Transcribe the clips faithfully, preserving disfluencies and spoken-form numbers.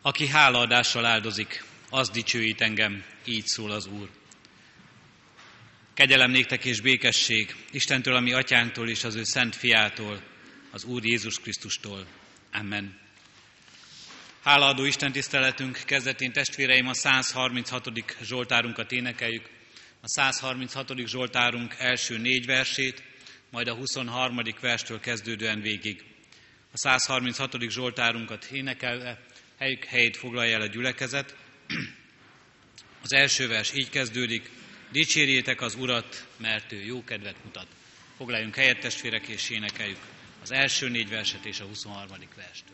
Aki hálaadással áldozik, az dicsőít engem, így szól az Úr. Kegyelem néktek és békesség Istentől, a mi atyánktól és az ő szent fiától, az Úr Jézus Krisztustól. Amen. Hálaadó Isten tiszteletünk kezdetén, testvéreim, a száz harminchatodik Zsoltárunkat énekeljük. A száz harminchatodik Zsoltárunk első négy versét, majd a huszonharmadik verstől kezdődően végig. A száz harminchatodik Zsoltárunkat énekelve helyük helyét foglalja el a gyülekezet. Az első vers így kezdődik: dicsérjétek az Urat, mert ő jó kedvet mutat. Foglaljunk helyet, testvérek, és énekeljük az első négy verset és a huszonharmadik verstől.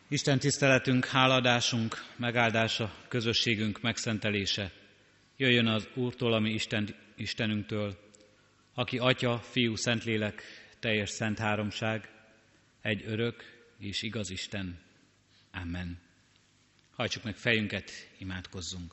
Isten tiszteletünk, hálaadásunk, megáldása, közösségünk megszentelése jöjjön az Úrtól, ami Isten, Istenünktől, aki Atya, Fiú, Szentlélek, teljes szent háromság, egy örök és igaz Isten. Amen. Hajtsuk meg fejünket, imádkozzunk.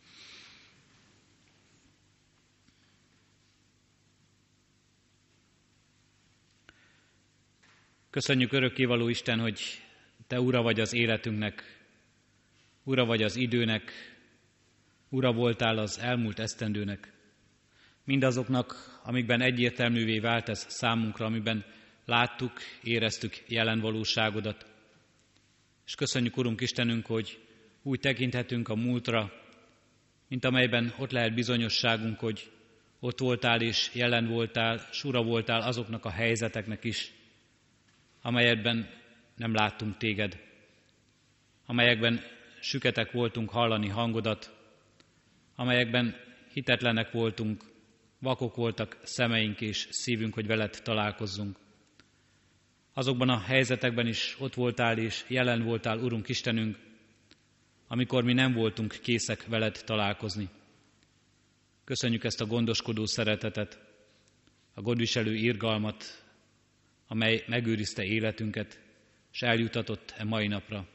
Köszönjük, örökkévaló Isten, hogy Te ura vagy az életünknek, ura vagy az időnek, ura voltál az elmúlt esztendőnek. Mindazoknak, amikben egyértelművé vált ez számunkra, amiben láttuk, éreztük jelen valóságodat. És köszönjük, Urunk Istenünk, hogy úgy tekinthetünk a múltra, mint amelyben ott lehet bizonyosságunk, hogy ott voltál és jelen voltál, s ura voltál azoknak a helyzeteknek is, amelyekben nem láttunk téged, amelyekben süketek voltunk hallani hangodat, amelyekben hitetlenek voltunk, vakok voltak szemeink és szívünk, hogy veled találkozzunk. Azokban a helyzetekben is ott voltál és jelen voltál, Urunk Istenünk, amikor mi nem voltunk készek veled találkozni. Köszönjük ezt a gondoskodó szeretetet, a gondviselő irgalmat, amely megőrizte életünket, és eljutatott e mai napra.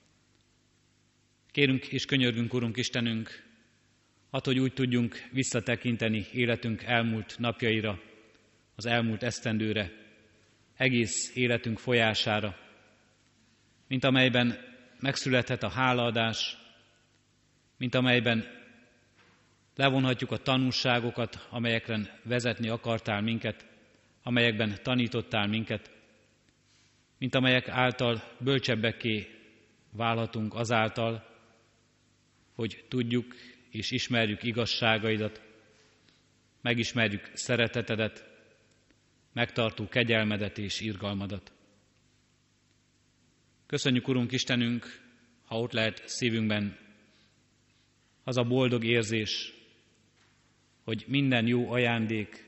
Kérünk és könyörgünk, Urunk Istenünk, add, hogy úgy tudjunk visszatekinteni életünk elmúlt napjaira, az elmúlt esztendőre, egész életünk folyására, mint amelyben megszülethet a hálaadás, mint amelyben levonhatjuk a tanulságokat, amelyekre vezetni akartál minket, amelyekben tanítottál minket, mint amelyek által bölcsebbekké válhatunk azáltal, hogy tudjuk és ismerjük igazságaidat, megismerjük szeretetedet, megtartó kegyelmedet és irgalmadat. Köszönjük, Urunk Istenünk, ha ott lehet szívünkben az a boldog érzés, hogy minden jó ajándék,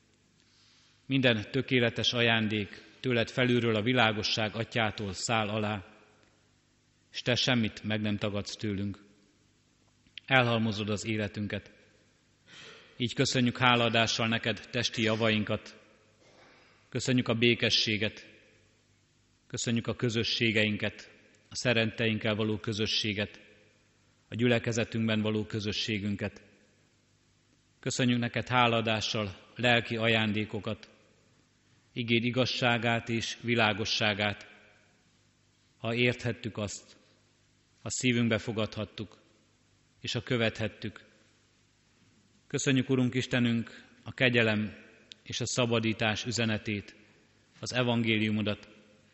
minden tökéletes ajándék tőled felülről a világosság atyától száll alá, és te semmit meg nem tagadsz tőlünk. Elhalmozod az életünket. Így köszönjük hálaadással neked testi javainkat, köszönjük a békességet, köszönjük a közösségeinket, a szeretteinkkel való közösséget, a gyülekezetünkben való közösségünket. Köszönjük neked hálaadással lelki ajándékokat, igéd igazságát és világosságát, ha érthettük azt, ha szívünkbe fogadhattuk, és ha követhettük. Köszönjük, Urunk Istenünk, a kegyelem és a szabadítás üzenetét, az evangéliumodat,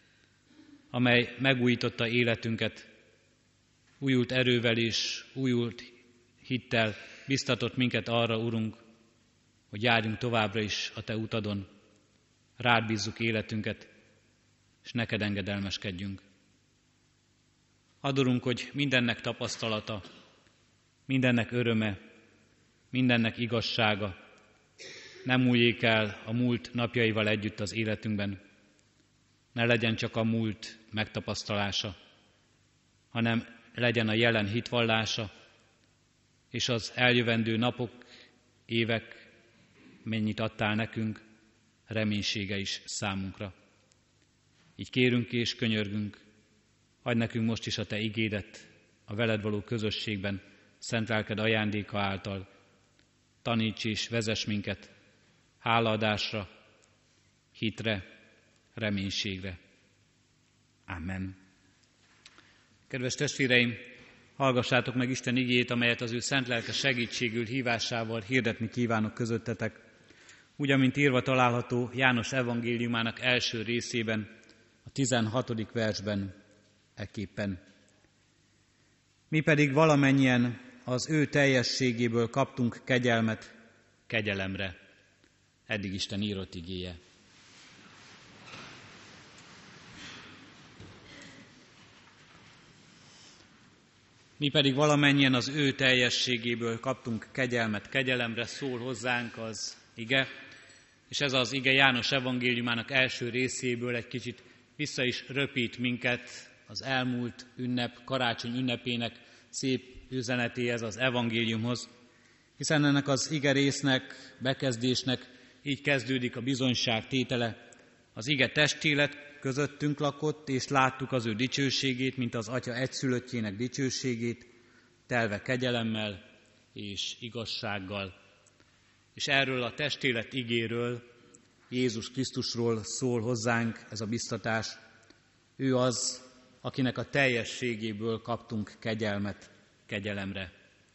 amely megújította életünket, újult erővel és újult hittel biztatott minket arra, Urunk, hogy járjunk továbbra is a Te utadon, rád bízzuk életünket, és neked engedelmeskedjünk. Add, Urunk, hogy mindennek tapasztalata, mindennek öröme, mindennek igazsága nem múljék el a múlt napjaival együtt az életünkben. Ne legyen csak a múlt megtapasztalása, hanem legyen a jelen hitvallása, és az eljövendő napok, évek, mennyit adtál nekünk, reménysége is számunkra. Így kérünk és könyörgünk, adj nekünk most is a Te igédet a veled való közösségben, szent lelked ajándéka által. Taníts és vezess minket hálaadásra, hitre, reménységre. Amen. Kedves testvéreim, hallgassátok meg Isten igéjét, amelyet az ő szent lelke segítségül hívásával hirdetni kívánok közöttetek, úgy, amint írva található János evangéliumának első részében, a tizenhatodik versben ekképpen. Mi pedig valamennyien az ő teljességéből kaptunk kegyelmet kegyelemre. Eddig Isten írott igéje. Mi pedig valamennyien az ő teljességéből kaptunk kegyelmet kegyelemre, szól hozzánk az ige, és ez az ige János evangéliumának első részéből egy kicsit vissza is röpít minket az elmúlt ünnep, karácsony ünnepének szép üzenetéhez, az evangéliumhoz, hiszen ennek az igerésznek, bekezdésnek így kezdődik a bizonyság tétele. Az ige testi lett, közöttünk lakott, és láttuk az ő dicsőségét, mint az Atya egyszülöttjének dicsőségét, telve kegyelemmel és igazsággal. És erről a testélet igéről, Jézus Krisztusról szól hozzánk ez a biztatás. Ő az, akinek a teljességéből kaptunk kegyelmet kegyelemre.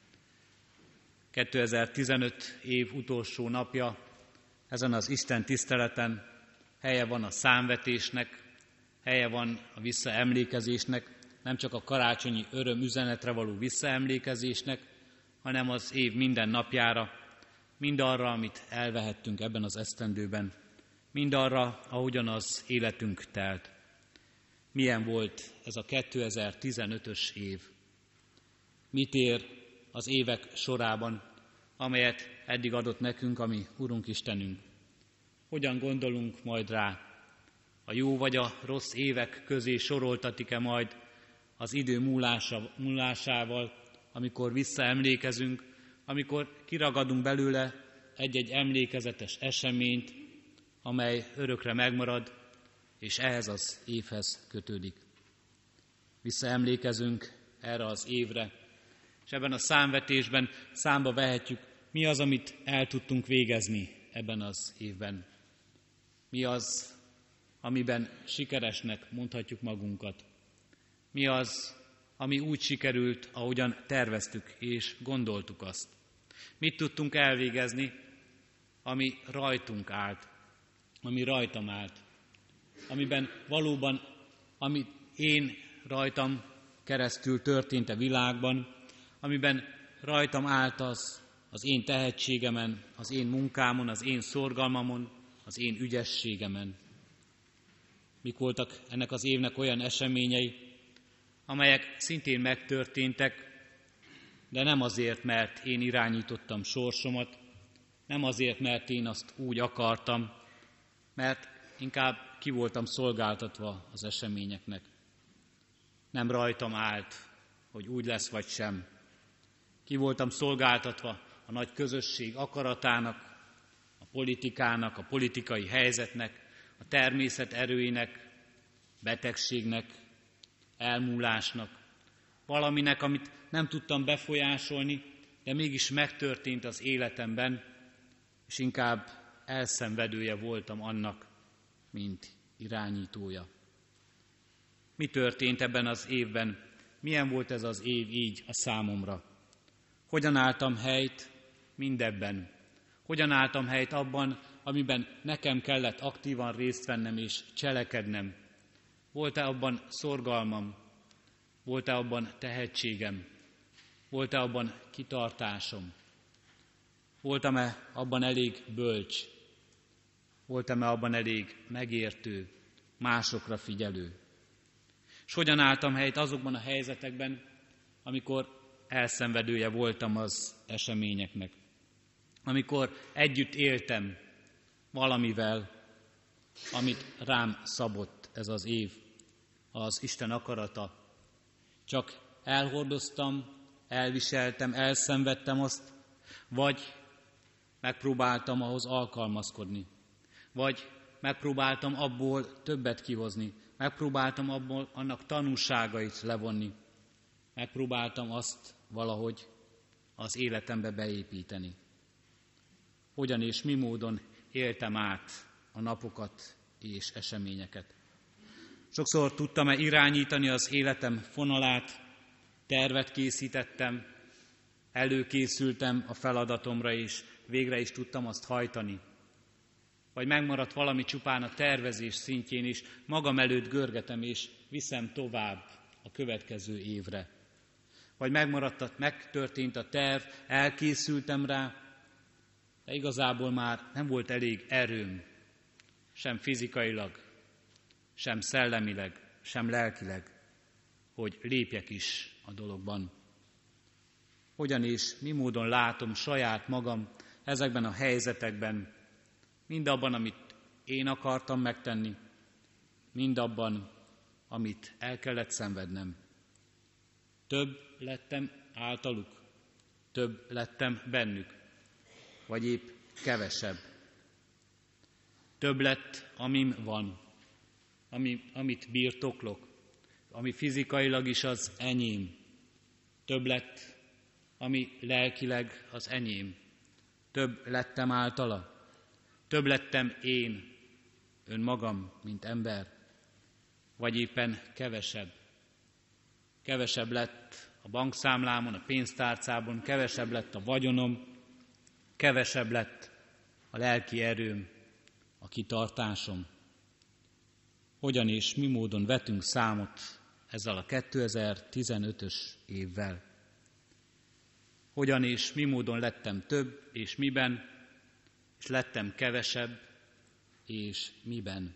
kétezer-tizenöt év utolsó napja, ezen az Isten tiszteleten helye van a számvetésnek, helye van a visszaemlékezésnek, nem csak a karácsonyi öröm üzenetre való visszaemlékezésnek, hanem az év minden napjára, mindarra, amit elvehettünk ebben az esztendőben, mindarra, ahogyan az életünk telt. Milyen volt ez a kétezer-tizenötös év? Mit ér az évek sorában, amelyet eddig adott nekünk a mi Urunk Istenünk? Hogyan gondolunk majd rá? A jó vagy a rossz évek közé soroltatik-e majd az idő múlása, múlásával, amikor visszaemlékezünk, amikor kiragadunk belőle egy-egy emlékezetes eseményt, amely örökre megmarad, és ehhez az évhez kötődik. Visszaemlékezünk erre az évre, és ebben a számvetésben számba vehetjük, mi az, amit el tudtunk végezni ebben az évben. Mi az, amiben sikeresnek mondhatjuk magunkat. Mi az, ami úgy sikerült, ahogyan terveztük és gondoltuk azt. Mit tudtunk elvégezni, ami rajtunk állt, ami rajtam állt, amiben valóban, ami én rajtam keresztül történt a világban, amiben rajtam állt az, az én tehetségemen, az én munkámon, az én szorgalmamon, az én ügyességemen. Mik voltak ennek az évnek olyan eseményei, amelyek szintén megtörténtek, de nem azért, mert én irányítottam sorsomat, nem azért, mert én azt úgy akartam, mert inkább ki voltam szolgáltatva az eseményeknek. Nem rajtam állt, hogy úgy lesz vagy sem. Ki voltam szolgáltatva a nagy közösség akaratának, a politikának, a politikai helyzetnek, a természet erőinek, betegségnek, elmúlásnak, valaminek, amit nem tudtam befolyásolni, de mégis megtörtént az életemben, és inkább elszenvedője voltam annak, mint irányítója. Mi történt ebben az évben? Milyen volt ez az év így a számomra? Hogyan álltam helyt mindebben? Hogyan álltam helyt abban, amiben nekem kellett aktívan részt vennem és cselekednem? Volt-e abban szorgalmam? Volt-e abban tehetségem? Volt-e abban kitartásom? Voltam-e abban elég bölcs? Voltam-e abban elég megértő, másokra figyelő? És hogyan álltam helyt azokban a helyzetekben, amikor elszenvedője voltam az eseményeknek? Amikor együtt éltem valamivel, amit rám szabott ez az év, az Isten akarata. Csak elhordoztam, elviseltem, elszenvedtem azt, vagy megpróbáltam ahhoz alkalmazkodni, vagy megpróbáltam abból többet kihozni, megpróbáltam abból annak tanúságait levonni, megpróbáltam azt valahogy az életembe beépíteni. Hogyan és mi módon éltem át a napokat és eseményeket. Sokszor tudtam-e irányítani az életem fonalát, tervet készítettem, előkészültem a feladatomra, és végre is tudtam azt hajtani. Vagy megmaradt valami csupán a tervezés szintjén is, magam előtt görgetem, és viszem tovább a következő évre. Vagy megmaradt, megtörtént a terv, elkészültem rá, de igazából már nem volt elég erőm, sem fizikailag, sem szellemileg, sem lelkileg, hogy lépjek is a dologban. Hogyan és mi módon látom saját magam ezekben a helyzetekben, mind abban, amit én akartam megtenni, mind abban, amit el kellett szenvednem. Több lettem általuk, több lettem bennük, vagy épp kevesebb. Több lett, amim van, ami, amit birtoklok, ami fizikailag is az enyém. Több lett, ami lelkileg az enyém. Több lettem általa, több lettem én, önmagam, mint ember, vagy éppen kevesebb. Kevesebb lett a bankszámlámon, a pénztárcában, kevesebb lett a vagyonom, kevesebb lett a lelki erőm, a kitartásom. Hogyan és mi módon vetünk számot ezzel a kétezer-tizenötös évvel? Hogyan és mi módon lettem több és miben, és lettem kevesebb és miben?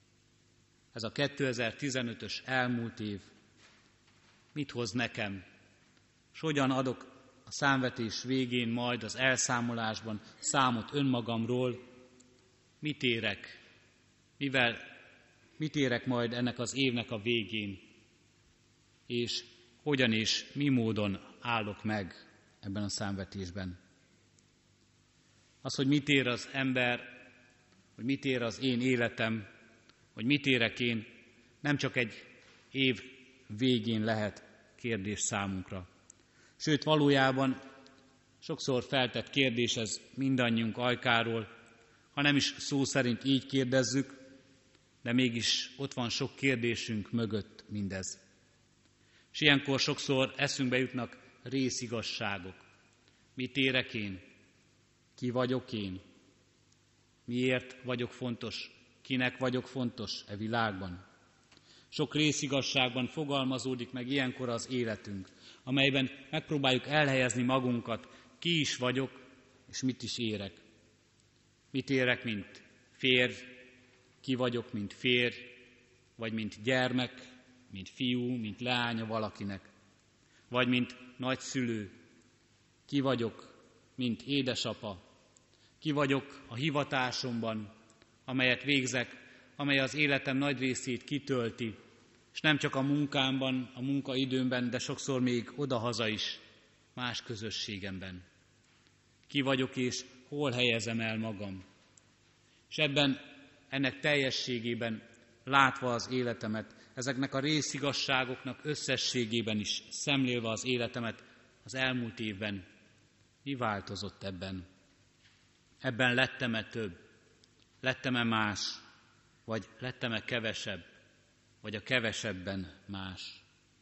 Ez a kétezer-tizenötös elmúlt év mit hoz nekem, és hogyan adok a számvetés végén majd az elszámolásban számot önmagamról, mit érek, mivel, mit érek majd ennek az évnek a végén, és hogyan és mi módon állok meg ebben a számvetésben. Az, hogy mit ér az ember, hogy mit ér az én életem, hogy mit érek én, nem csak egy év végén lehet kérdés számunkra. Sőt, valójában sokszor feltett kérdés ez mindannyiunk ajkáról, ha nem is szó szerint így kérdezzük, de mégis ott van sok kérdésünk mögött mindez. És ilyenkor sokszor eszünkbe jutnak részigazságok. Mit érek én? Ki vagyok én? Miért vagyok fontos? Kinek vagyok fontos e világban? Sok részigazságban fogalmazódik meg ilyenkor az életünk, amelyben megpróbáljuk elhelyezni magunkat, ki is vagyok, és mit is érek. Mit érek, mint férj, ki vagyok, mint férj, vagy mint gyermek, mint fiú, mint leánya valakinek, vagy mint nagyszülő, ki vagyok, mint édesapa, ki vagyok a hivatásomban, amelyet végzek, amely az életem nagy részét kitölti, és nem csak a munkámban, a munkaidőmben, de sokszor még odahaza is, más közösségemben. Ki vagyok és hol helyezem el magam. És ebben, ennek teljességében látva az életemet, ezeknek a részigazságoknak összességében is szemlélve az életemet az elmúlt évben, mi változott ebben? Ebben lettem-e több? Lettem-e más? Vagy lettem-e kevesebb? Vagy a kevesebben más?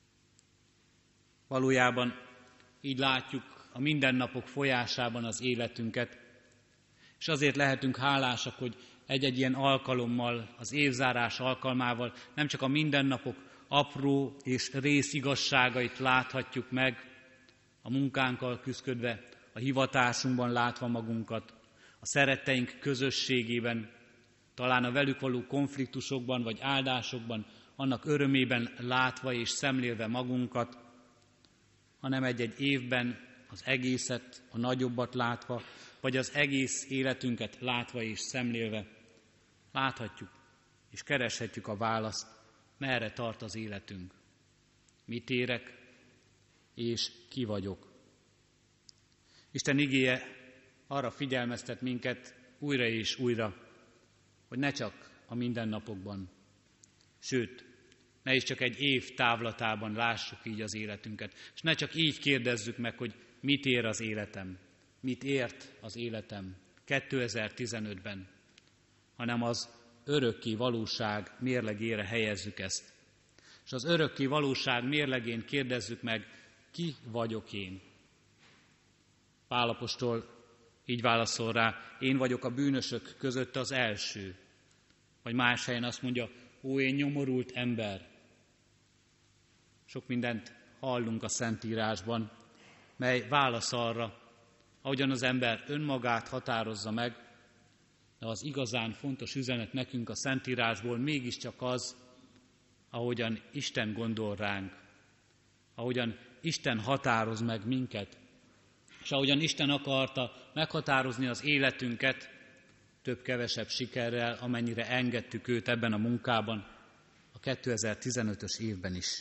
Valójában így látjuk a mindennapok folyásában az életünket, és azért lehetünk hálásak, hogy egy-egy ilyen alkalommal, az évzárás alkalmával nem csak a mindennapok apró és részigazságait láthatjuk meg, a munkánkkal küszködve, a hivatásunkban látva magunkat, a szeretteink közösségében, talán a velük való konfliktusokban vagy áldásokban, annak örömében látva és szemlélve magunkat, hanem egy-egy évben az egészet, a nagyobbat látva, vagy az egész életünket látva és szemlélve láthatjuk és kereshetjük a választ, merre tart az életünk, mit érek és ki vagyok. Isten igéje arra figyelmeztet minket újra és újra, hogy ne csak a mindennapokban, sőt, ne is csak egy év távlatában lássuk így az életünket, és ne csak így kérdezzük meg, hogy mit ér az életem, mit ért az életem kétezer-tizenötben, hanem az örökké valóság mérlegére helyezzük ezt. És az örökké valóság mérlegén kérdezzük meg, ki vagyok én. Pál apostol így válaszol rá, én vagyok a bűnösök között az első. Vagy más helyen azt mondja, ó, én nyomorult ember. Sok mindent hallunk a Szentírásban, mely válasz arra, ahogyan az ember önmagát határozza meg, de az igazán fontos üzenet nekünk a Szentírásból mégiscsak az, ahogyan Isten gondol ránk, ahogyan Isten határoz meg minket, és ahogyan Isten akarta meghatározni az életünket, több-kevesebb sikerrel, amennyire engedtük őt ebben a munkában, a kétezer-tizenötös évben is.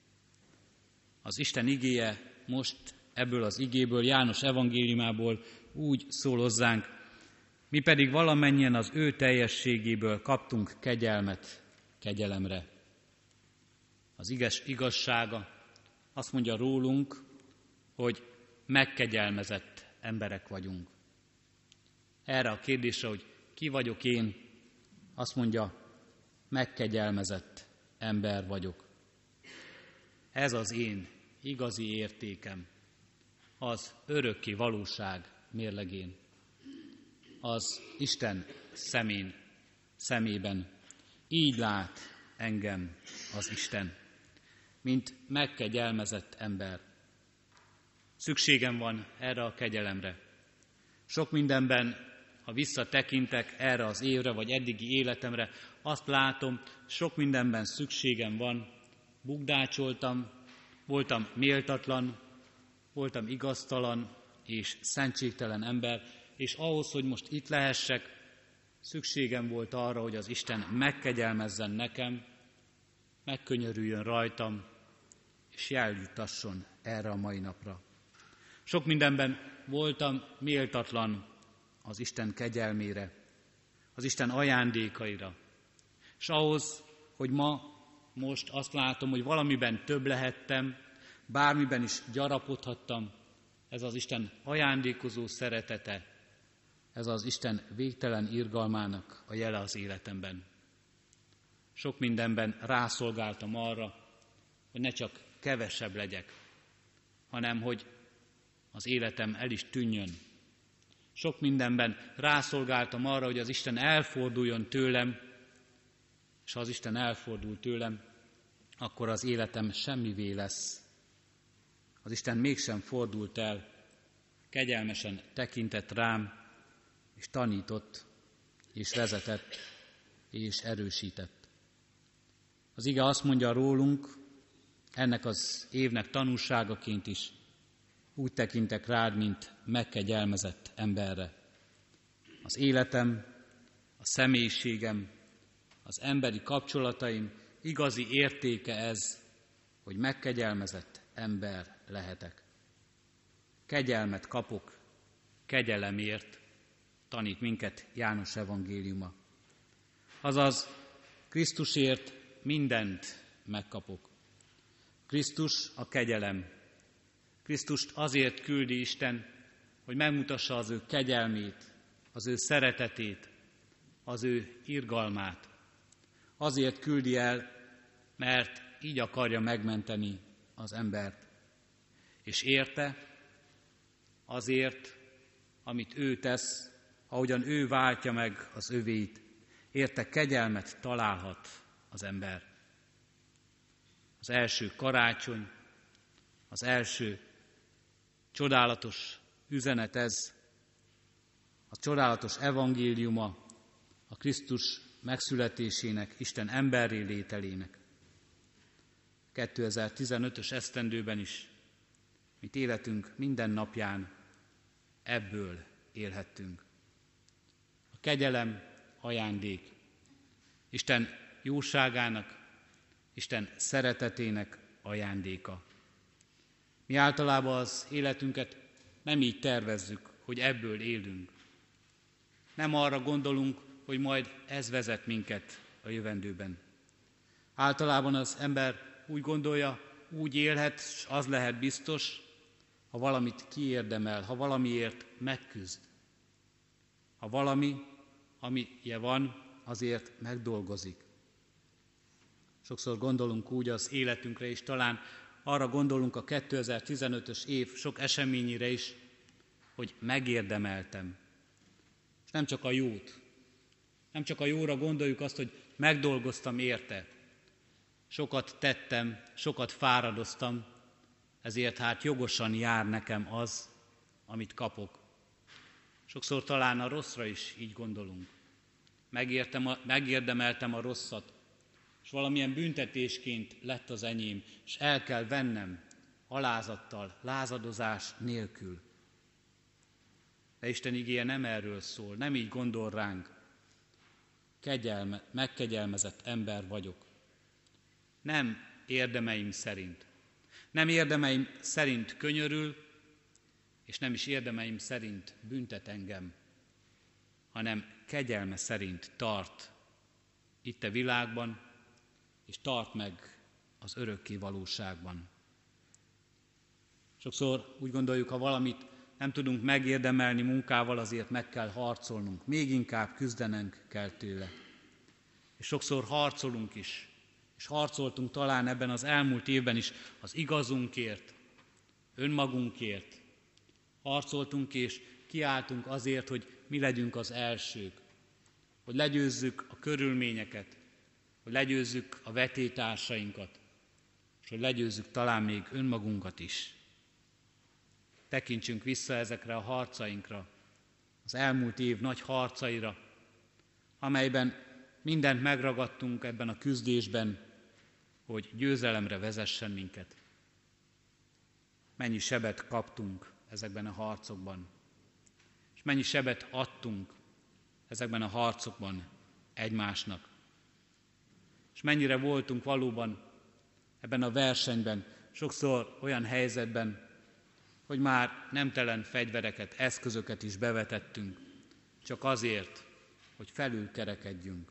Az Isten igéje most ebből az igéből, János evangéliumából úgy szól hozzánk, mi pedig valamennyien az ő teljességéből kaptunk kegyelmet kegyelemre. Az igaz, igazsága azt mondja rólunk, hogy megkegyelmezett emberek vagyunk. Erre a kérdésre, hogy ki vagyok én, azt mondja, megkegyelmezett ember vagyok. Ez az én igazi értékem, az örökké valóság mérlegén, az Isten szemén, szemében. Így lát engem az Isten, mint megkegyelmezett ember. Szükségem van erre a kegyelemre. Sok mindenben, ha visszatekintek erre az évre, vagy eddigi életemre, azt látom, sok mindenben szükségem van, bukdácsoltam, voltam méltatlan, voltam igaztalan és szentségtelen ember, és ahhoz, hogy most itt lehessek, szükségem volt arra, hogy az Isten megkegyelmezzen nekem, megkönyörüljön rajtam, és jeljutasson erre a mai napra. Sok mindenben voltam méltatlan az Isten kegyelmére, az Isten ajándékaira. És ahhoz, hogy ma, most azt látom, hogy valamiben több lehettem, bármiben is gyarapodhattam, ez az Isten ajándékozó szeretete, ez az Isten végtelen irgalmának a jele az életemben. Sok mindenben rászolgáltam arra, hogy ne csak kevesebb legyek, hanem hogy az életem el is tűnjön. Sok mindenben rászolgáltam arra, hogy az Isten elforduljon tőlem, és ha az Isten elfordul tőlem, akkor az életem semmivé lesz. Az Isten mégsem fordult el, kegyelmesen tekintett rám, és tanított, és vezetett, és erősített. Az ige azt mondja rólunk, ennek az évnek tanúságaként is, úgy tekintek rád, mint megkegyelmezett emberre. Az életem, a személyiségem, az emberi kapcsolataim igazi értéke ez, hogy megkegyelmezett ember lehetek. Kegyelmet kapok, kegyelemért tanít minket János evangéliuma. Azaz, Krisztusért mindent megkapok. Krisztus a kegyelem. Krisztust azért küldi Isten, hogy megmutassa az ő kegyelmét, az ő szeretetét, az ő irgalmát. Azért küldi el, mert így akarja megmenteni az embert. És érte, azért, amit ő tesz, ahogyan ő váltja meg az övéit, érte kegyelmet találhat az ember. Az első karácsony, az első csodálatos üzenet ez, a csodálatos evangéliuma a Krisztus megszületésének, Isten emberré lételének. kétezer-tizenötös esztendőben is, mint életünk minden napján ebből élhettünk. A kegyelem ajándék, Isten jóságának, Isten szeretetének ajándéka. Mi általában az életünket nem így tervezzük, hogy ebből élünk. Nem arra gondolunk, hogy majd ez vezet minket a jövendőben. Általában az ember úgy gondolja, úgy élhet, és az lehet biztos, ha valamit kiérdemel, ha valamiért megküzd. Ha valami, amije van, azért megdolgozik. Sokszor gondolunk úgy az életünkre, és talán arra gondolunk a kétezer-tizenötös év sok eseményére is, hogy megérdemeltem. És nem csak a jót, nem csak a jóra gondoljuk azt, hogy megdolgoztam érte. Sokat tettem, sokat fáradoztam, ezért hát jogosan jár nekem az, amit kapok. Sokszor talán a rosszra is így gondolunk. Megértem a, megérdemeltem a rosszat, és valamilyen büntetésként lett az enyém, és el kell vennem alázattal, lázadozás nélkül. De Isten igéje nem erről szól, nem így gondol ránk. Kegyelme, megkegyelmezett ember vagyok. nem érdemeim szerint. Nem érdemeim szerint könyörül, és nem is érdemeim szerint büntet engem, hanem kegyelme szerint tart itt a világban, és tart meg az örökké valóságban. Sokszor úgy gondoljuk, ha valamit nem tudunk megérdemelni munkával, azért meg kell harcolnunk, még inkább küzdenünk kell tőle. És sokszor harcolunk is, és harcoltunk talán ebben az elmúlt évben is az igazunkért, önmagunkért. Harcoltunk és kiálltunk azért, hogy mi legyünk az elsők, hogy legyőzzük a körülményeket, hogy legyőzzük a vetétársainkat, és hogy legyőzzük talán még önmagunkat is. Tekintsünk vissza ezekre a harcainkra, az elmúlt év nagy harcaira, amelyben mindent megragadtunk ebben a küzdésben, hogy győzelemre vezessen minket. Mennyi sebet kaptunk ezekben a harcokban, és mennyi sebet adtunk ezekben a harcokban egymásnak. És mennyire voltunk valóban ebben a versenyben, sokszor olyan helyzetben, hogy már nemtelen fegyvereket, eszközöket is bevetettünk, csak azért, hogy felülkerekedjünk.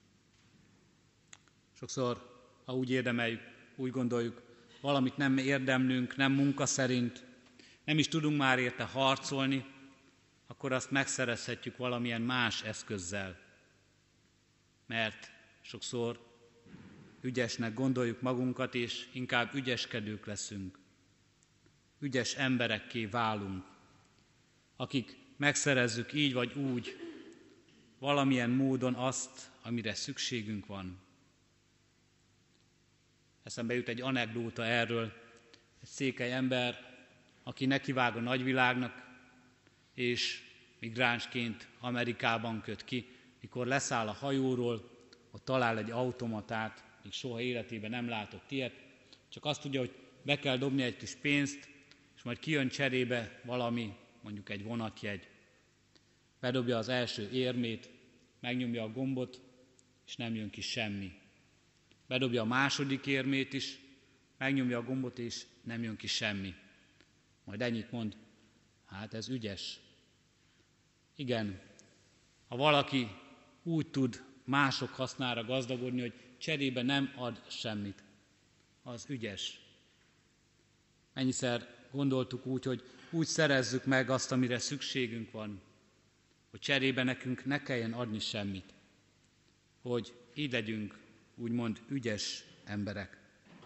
Sokszor, ha úgy érdemeljük, úgy gondoljuk, valamit nem érdemlünk, nem munka szerint, nem is tudunk már érte harcolni, akkor azt megszerezhetjük valamilyen más eszközzel. Mert sokszor ügyesnek gondoljuk magunkat, és inkább ügyeskedők leszünk. Ügyes emberekké válunk, akik megszerezzük így vagy úgy valamilyen módon azt, amire szükségünk van. Eszembe jut egy anekdóta erről, egy székely ember, aki nekivág a nagyvilágnak, és migránsként Amerikában köt ki, mikor leszáll a hajóról, ott talál egy automatát, még soha életében nem látott ilyet, csak azt tudja, hogy be kell dobni egy kis pénzt, és majd kijön cserébe valami, mondjuk egy vonatjegy. Bedobja az első érmét, megnyomja a gombot, és nem jön ki semmi. Bedobja a második érmét is, megnyomja a gombot, és nem jön ki semmi. Majd ennyit mond, hát ez ügyes. Igen, ha valaki úgy tud mások hasznára gazdagodni, hogy cserébe nem ad semmit, az ügyes. Mennyiszer gondoltuk úgy, hogy úgy szerezzük meg azt, amire szükségünk van, hogy cserébe nekünk ne kelljen adni semmit, hogy így legyünk úgymond ügyes emberek.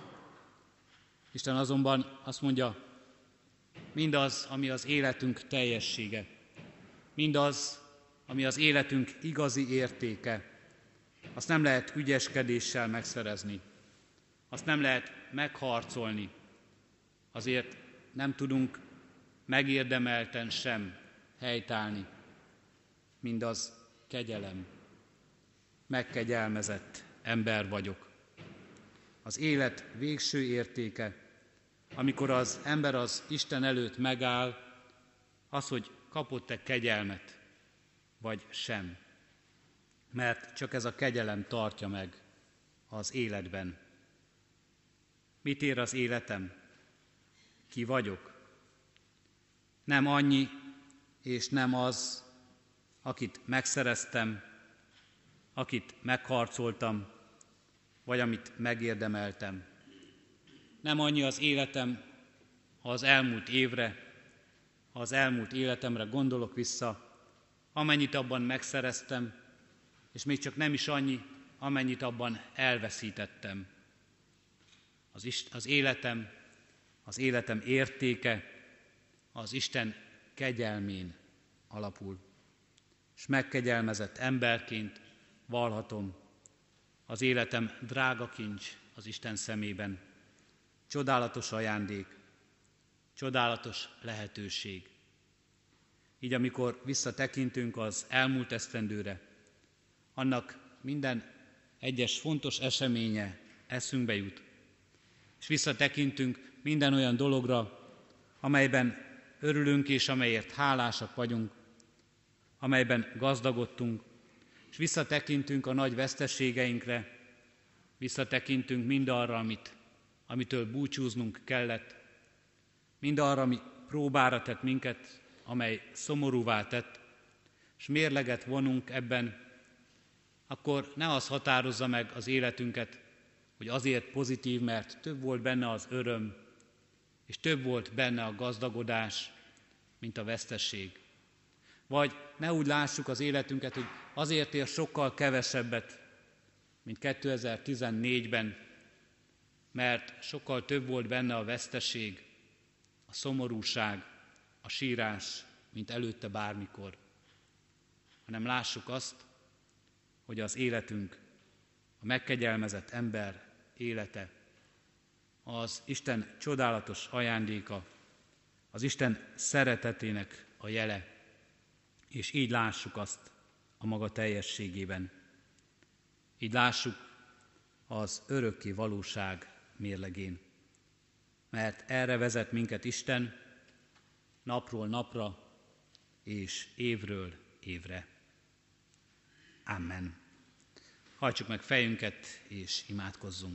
Isten azonban azt mondja, mindaz, ami az életünk teljessége, mindaz, ami az életünk igazi értéke, azt nem lehet ügyeskedéssel megszerezni, azt nem lehet megharcolni, azért nem tudunk megérdemelten sem helytállni, mindaz kegyelem. Megkegyelmezett ember vagyok. Az élet végső értéke, amikor az ember az Isten előtt megáll, az, hogy kapott-e kegyelmet, vagy sem. Mert csak ez a kegyelem tartja meg az életben. Mit ér az életem? Ki vagyok? Nem annyi, és nem az, akit megszereztem, akit megharcoltam, vagy amit megérdemeltem. Nem annyi az életem, ha az elmúlt évre, ha az elmúlt életemre gondolok vissza, amennyit abban megszereztem, és még csak nem is annyi, amennyit abban elveszítettem. Az, Ist- az életem, az életem értéke az Isten kegyelmén alapul. És megkegyelmezett emberként vallhatom, az életem drága kincs az Isten szemében. Csodálatos ajándék, csodálatos lehetőség. Így amikor visszatekintünk az elmúlt esztendőre, annak minden egyes fontos eseménye eszünkbe jut. És visszatekintünk minden olyan dologra, amelyben örülünk és amelyért hálásak vagyunk, amelyben gazdagodtunk, és visszatekintünk a nagy veszteségeinkre, visszatekintünk mindarra, amit, amitől búcsúznunk kellett, mindarra, ami próbára tett minket, amely szomorúvá tett, és mérleget vonunk ebben, akkor ne az határozza meg az életünket, hogy azért pozitív, mert több volt benne az öröm, és több volt benne a gazdagodás, mint a vesztesség. Vagy ne úgy lássuk az életünket, hogy azért ér sokkal kevesebbet, mint kétezer-tizennégyben, mert sokkal több volt benne a vesztesség, a szomorúság, a sírás, mint előtte bármikor. Hanem lássuk azt, hogy az életünk, a megkegyelmezett ember élete, az Isten csodálatos ajándéka, az Isten szeretetének a jele, és így lássuk azt a maga teljességében. Így lássuk az örökké valóság mérlegén. Mert erre vezet minket Isten napról napra és évről évre. Amen. Hajtsuk meg fejünket és imádkozzunk.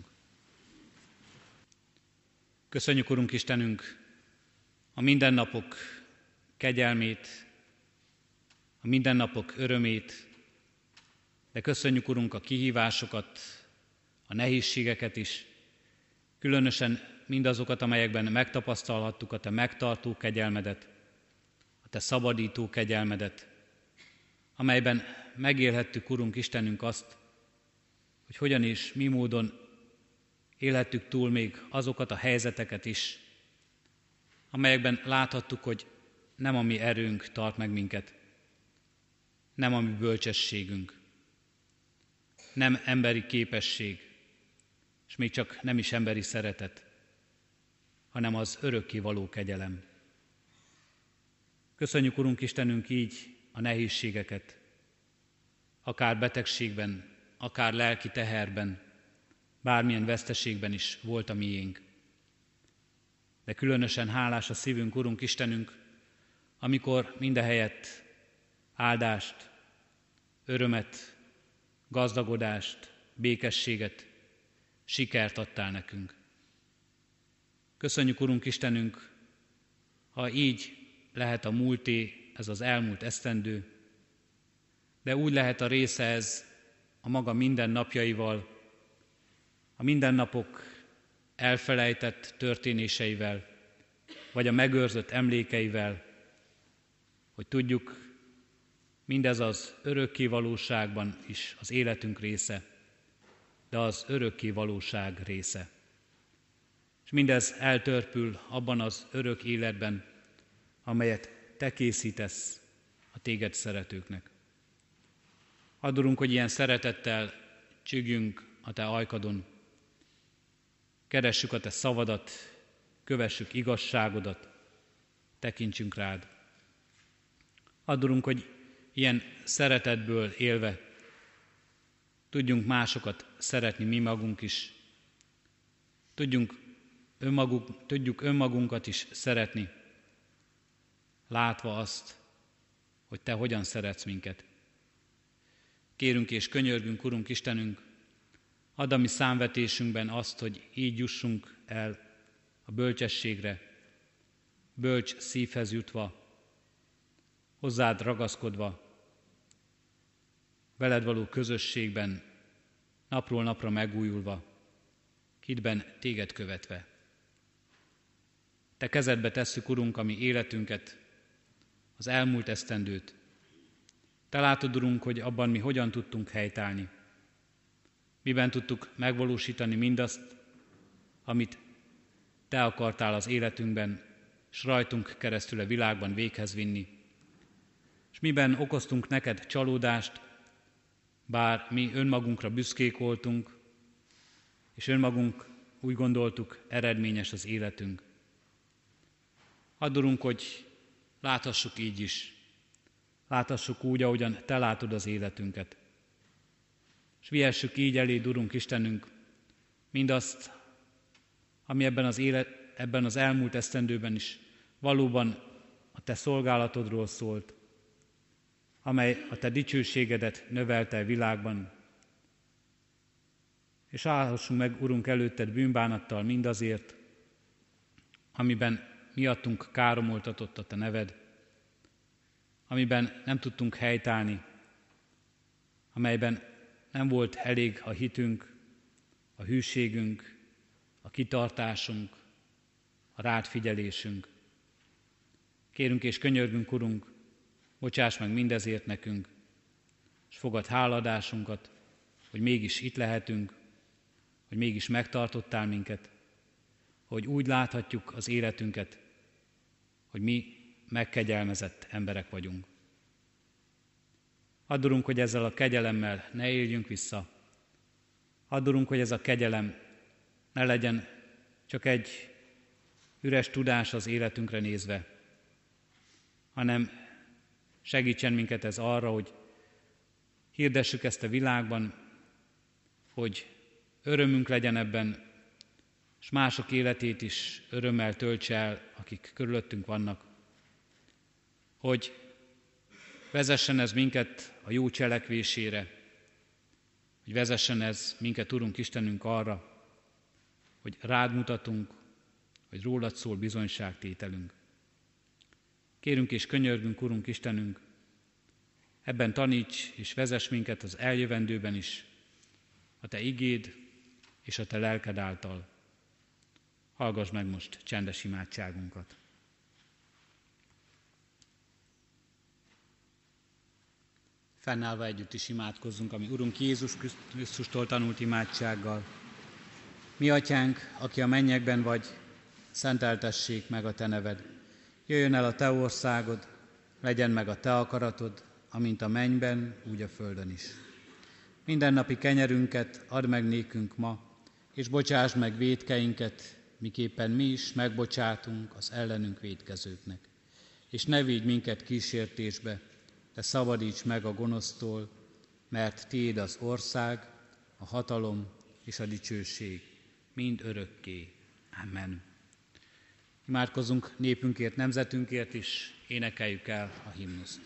Köszönjük, Urunk Istenünk, a mindennapok kegyelmét, a mindennapok örömét, de köszönjük, Urunk, a kihívásokat, a nehézségeket is, különösen mindazokat, amelyekben megtapasztalhattuk a Te megtartó kegyelmedet, a Te szabadító kegyelmedet, amelyben megélhettük, Urunk Istenünk, azt, hogy hogyan és mi módon élhettük túl még azokat a helyzeteket is, amelyekben láthattuk, hogy nem a mi erőnk tart meg minket, nem a mi bölcsességünk, nem emberi képesség, és még csak nem is emberi szeretet, hanem az örökké való kegyelem. Köszönjük, Urunk Istenünk, így a nehézségeket, akár betegségben, akár lelki teherben, bármilyen veszteségben is volt a miénk. De különösen hálás a szívünk, Urunk Istenünk, amikor mindehelyett áldást, örömet, gazdagodást, békességet, sikert adtál nekünk. Köszönjük, Urunk Istenünk, ha így lehet a múlté, ez az elmúlt esztendő, de úgy lehet a része ez a maga mindennapjaival, a mindennapok elfelejtett történéseivel, vagy a megőrzött emlékeivel, hogy tudjuk, mindez az örökké valóságban is az életünk része, de az örökké valóság része. És mindez eltörpül abban az örök életben, amelyet Te készítesz a Téged szeretőknek. Add, Urunk, hogy ilyen szeretettel csügjünk a Te ajkadon, keressük a Te szavadat, kövessük igazságodat, tekintsünk rád. Add, Urunk, hogy ilyen szeretetből élve tudjunk másokat szeretni mi magunk is, tudjunk, önmagunk, tudjuk önmagunkat is szeretni, látva azt, hogy Te hogyan szeretsz minket. Kérünk és könyörgünk, Urunk Istenünk, add a mi számvetésünkben azt, hogy így jussunk el a bölcsességre, bölcs szívhez jutva, hozzád ragaszkodva, veled való közösségben, napról napra megújulva, hitben Téged követve. Te kezedbe tesszük, Urunk, a mi életünket, az elmúlt esztendőt. Te látod, Urunk, hogy abban mi hogyan tudtunk helytállni. Miben tudtuk megvalósítani mindazt, amit Te akartál az életünkben, s rajtunk keresztül a világban véghez vinni. És miben okoztunk neked csalódást, bár mi önmagunkra büszkék voltunk, és önmagunk úgy gondoltuk, eredményes az életünk. Add, Urunk, hogy láthassuk így is, láthassuk úgy, ahogyan Te látod az életünket. És vihessük így eléd, Urunk Istenünk, mindazt, ami ebben az, élet, ebben az elmúlt esztendőben is valóban a Te szolgálatodról szólt, amely a Te dicsőségedet növelte a világban. és állhassunk meg, Urunk, előtted bűnbánattal mindazért, amiben miattunk káromoltatott a te neved, amiben nem tudtunk helytállni, amelyben nem volt elég a hitünk, a hűségünk, a kitartásunk, a rád figyelésünk. Kérünk és könyörgünk, Urunk, bocsáss meg mindezért nekünk, és fogadd háladásunkat, hogy mégis itt lehetünk, hogy mégis megtartottál minket, hogy úgy láthatjuk az életünket, hogy mi megkegyelmezett emberek vagyunk. Add, Urunk, hogy ezzel a kegyelemmel ne éljünk vissza. Add, Urunk, hogy ez a kegyelem ne legyen csak egy üres tudás az életünkre nézve, hanem segítsen minket ez arra, hogy hirdessük ezt a világban, hogy örömünk legyen ebben, és mások életét is örömmel töltse el, akik körülöttünk vannak. Hogy vezessen ez minket a jó cselekvésére, hogy vezessen ez minket, Urunk Istenünk, arra, hogy rád mutatunk, hogy rólad szól bizonyságtételünk. Kérünk és könyörgünk, Urunk Istenünk, ebben taníts és vezess minket az eljövendőben is, a te igéd és a te lelked által. Hallgass meg most csendes imádságunkat. Fennállva együtt is imádkozzunk, ami Urunk Jézus Krisztustól tanult imádsággal. Mi Atyánk, aki a mennyekben vagy, szenteltessék meg a te neved. Jöjjön el a te országod, legyen meg a te akaratod, amint a mennyben, úgy a földön is. Mindennapi kenyerünket add meg nékünk ma, és bocsásd meg vétkeinket, miképpen mi is megbocsátunk az ellenünk vétkezőknek. És ne vigy minket kísértésbe, de szabadíts meg a gonosztól, mert tiéd az ország, a hatalom és a dicsőség mind örökké. Amen. Imádkozzunk népünkért, nemzetünkért is, énekeljük el a himnuszt.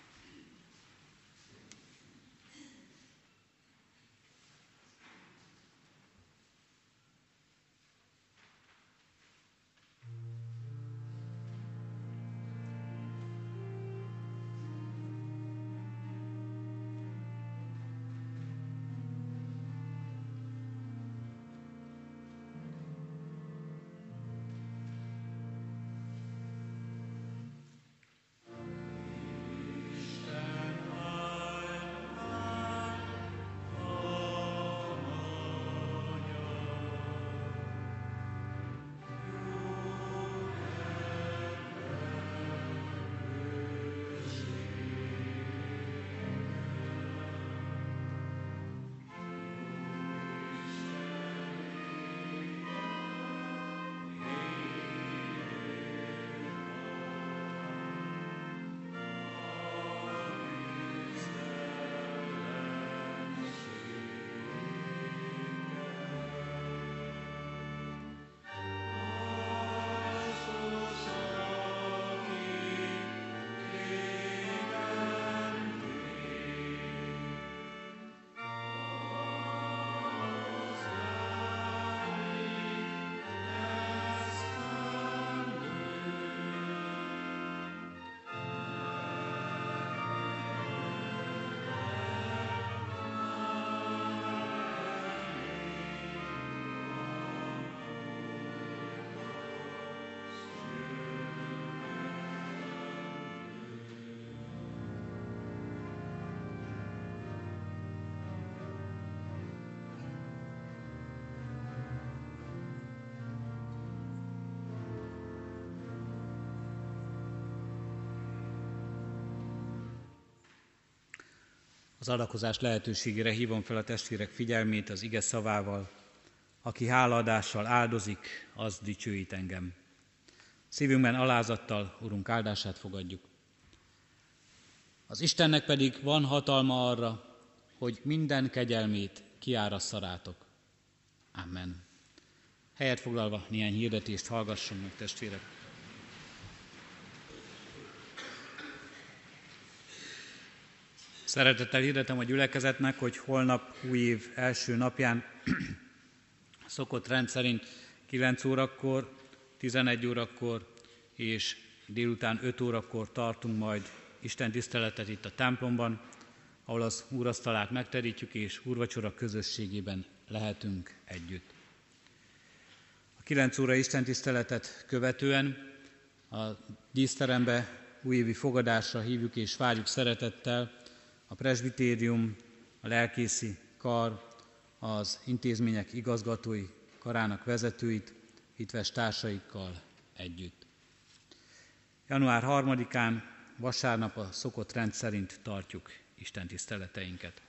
Az adakozás lehetőségére hívom fel a testvérek figyelmét az ige szavával. Aki hálaadással áldozik, az dicsőít engem. Szívünkben alázattal Urunk áldását fogadjuk. Az Istennek pedig van hatalma arra, hogy minden kegyelmét kiárassza rátok. Amen. Helyet foglalva néhány hirdetést hallgassunk meg, testvérek. Szeretettel hirdetem a gyülekezetnek, hogy holnap új év első napján szokott rendszerint kilenc órakor, tizenegy órakor és délután öt órakor tartunk majd istentiszteletet itt a templomban, ahol az úrasztalát megterítjük és úrvacsora közösségében lehetünk együtt. A kilenc óra istentiszteletet követően a díszterembe újévi fogadásra hívjuk és várjuk szeretettel a presbitérium, a lelkészi kar, az intézmények igazgatói karának vezetőit, hitves társaikkal együtt. január harmadikán, vasárnap a szokott rend szerint tartjuk istentiszteleteinket.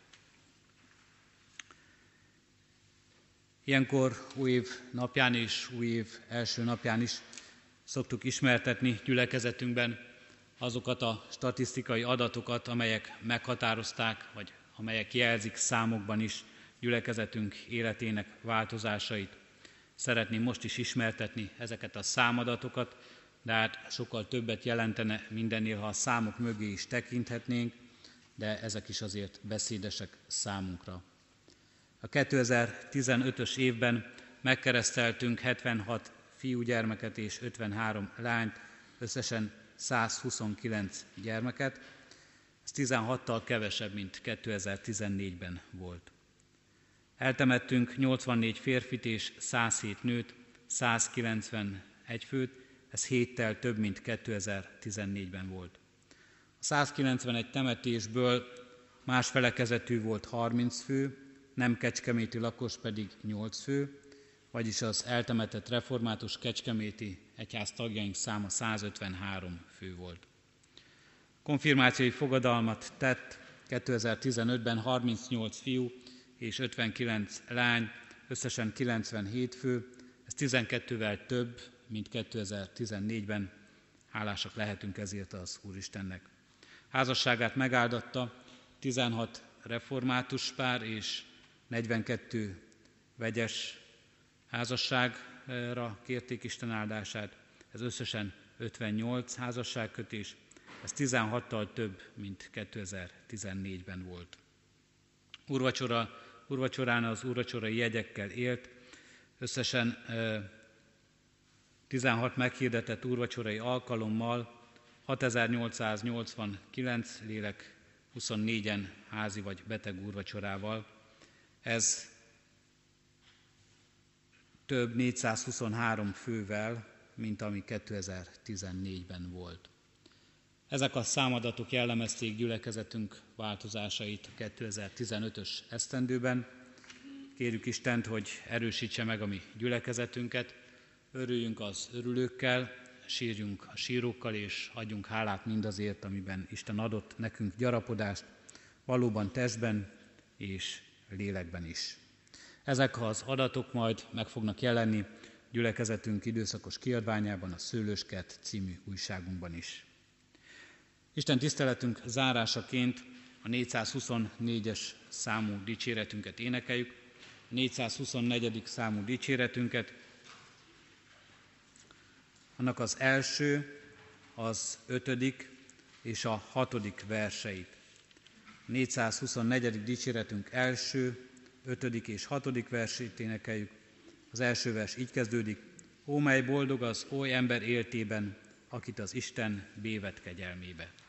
Ilyenkor új év napján és új év első napján is szoktuk ismertetni gyülekezetünkben azokat a statisztikai adatokat, amelyek meghatározták, vagy amelyek jelzik számokban is gyülekezetünk életének változásait. Szeretném most is ismertetni ezeket a számadatokat, de hát sokkal többet jelentene mindennél, ha a számok mögé is tekinthetnénk, de ezek is azért beszédesek számunkra. A kétezer-tizenötös évben megkereszteltünk hetvenhat fiúgyermeket és ötvenhárom lányt, összesen százhuszonkilenc gyermeket. Ez tizenhattal kevesebb, mint kétezer-tizennégyben volt. Eltemettünk nyolcvannégy férfit és százhét nőt, százkilencvenegy főt, ez héttel több, mint kétezer-tizennégyben volt. A százkilencvenegy temetésből más felekezetű volt harminc fő, nem kecskeméti lakos pedig nyolc fő, vagyis az eltemetett református kecskeméti egyház tagjaink száma százötvenhárom fő volt. Konfirmációi fogadalmat tett kétezer-tizenötben harmincnyolc fiú és ötvenkilenc lány, összesen kilencvenhét fő, ez tizenkettővel több, mint kétezer-tizennégyben. Hálásak lehetünk ezért az Úristennek. Házasságát megáldatta tizenhat református pár és negyvenkettő vegyes házasságra kérték Isten áldását, ez összesen ötvennyolc házasságkötés, ez tizenhattal több, mint kétezer-tizennégyben volt. Úrvacsora, úrvacsorán az úrvacsorai jegyekkel élt, összesen tizenhat meghirdetett úrvacsorai alkalommal hatezer-nyolcszáznyolcvankilenc lélek, huszonnégyen házi vagy beteg úrvacsorával. Ez több négyszázhuszonhárom fővel, mint ami kétezer-tizennégyben volt. Ezek a számadatok jellemezték gyülekezetünk változásait a kétezer-tizenötös esztendőben. Kérjük Istent, hogy erősítse meg a mi gyülekezetünket, örüljünk az örülőkkel, sírjunk a sírókkal, és adjunk hálát mindazért, amiben Isten adott nekünk gyarapodást, valóban testben és lélekben is. Ezek az adatok majd meg fognak jelenni gyülekezetünk időszakos kiadványában, a Szőlőskert című újságunkban is. Isten tiszteletünk zárásaként a négyszázhuszonnégyes számú dicséretünket énekeljük. A négyszázhuszonnegyedik számú dicséretünket, annak az első, az ötödik és a hatodik verseit. A négyszázhuszonnegyedik dicséretünk első, ötödik és hatodik versét énekeljük. Az első vers így kezdődik: Ó, mely boldog az oly ember éltében, akit az Isten bévet kegyelmébe.